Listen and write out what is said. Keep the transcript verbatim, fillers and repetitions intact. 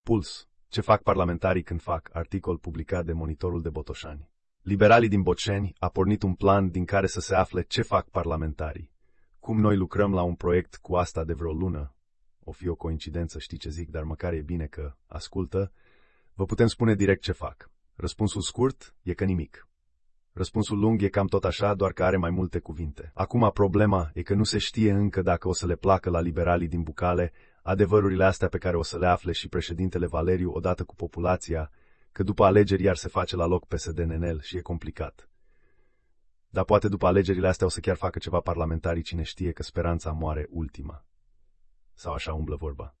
Puls. Ce fac parlamentarii când fac? Articol publicat de Monitorul de Botoșani. Liberalii din Boceni a pornit un plan din care să se afle ce fac parlamentarii. Cum noi lucrăm la un proiect cu asta de vreo lună, o fi o coincidență, știi ce zic, dar măcar e bine că ascultă, vă putem spune direct ce fac. Răspunsul scurt e că nimic. Răspunsul lung e cam tot așa, doar că are mai multe cuvinte. Acum problema e că nu se știe încă dacă o să le placă la liberalii din Bucale adevărurile astea pe care o să le afle și președintele Valeriu odată cu populația, că după alegeri iar se face la loc P S D N L și e complicat. Dar poate după alegerile astea o să chiar facă ceva parlamentarii, cine știe, că speranța moare ultima. Sau așa umblă vorba.